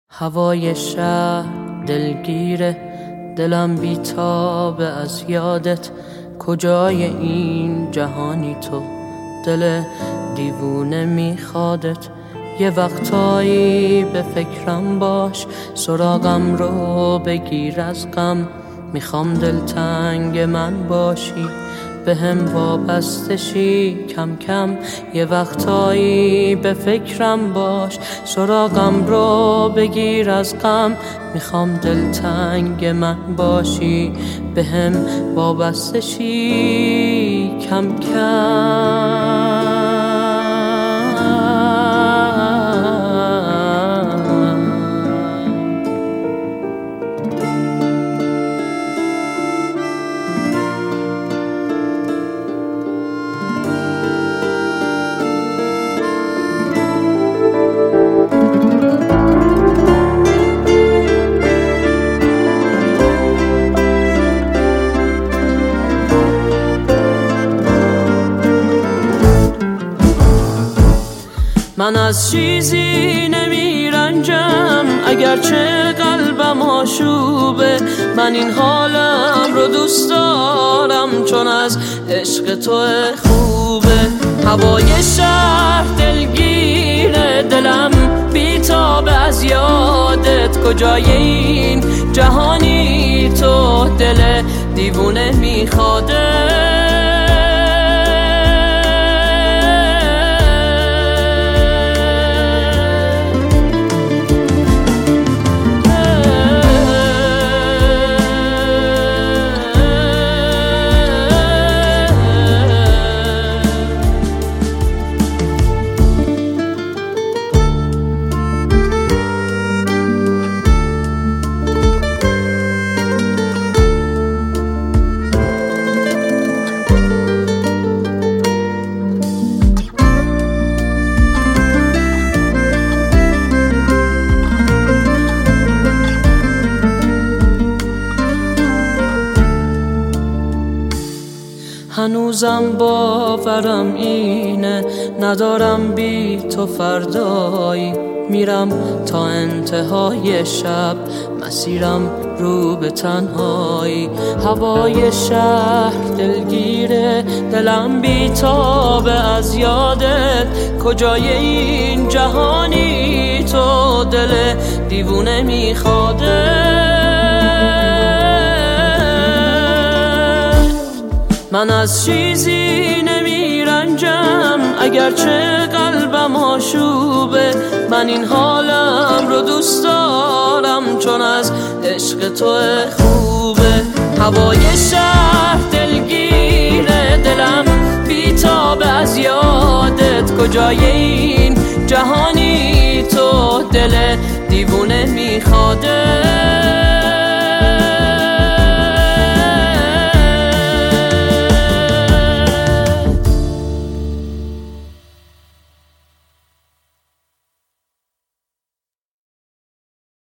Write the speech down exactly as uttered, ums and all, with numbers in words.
هوای شهر دلگیره، دلم بیتابه از یادت. کجای این جهانی تو، دل دیوونه میخوادت. یه وقتایی به فکرم باش، سراغم رو بگیر از غم. میخوام دلتنگ من باشی، به هم وابسته شی کم کم. یه وقتایی به فکرم باش، سراغم رو بگیر از غم. میخوام دلتنگ من باشی، به هم وابسته شی کم کم. من از چیزی نمیرنجم، اگرچه قلبم آشوبه. من این حالم رو دوست دارم، چون از عشق تو خوبه. هوای شهر دلگیره، دلم بیتابه از یادت. کجای این جهانی تو، دل دیوونه میخواده. هنوزم باورم اینه، ندارم بی تو فردایی. میرم تا انتهای شب، مسیرم رو به تنهایی. هوای شهر دلگیره، دلم بیتابه از یادت. کجای این جهانی تو، دل دیوونه میخواده. من از چیزی نمیرنجم، اگرچه قلبم آشوبه. من این حالم رو دوست دارم، چون از عشق تو خوبه. هوای شهر دلگیره، دلم بیتابه از یادت. کجای این جهانی تو، دل دیوونه میخواده.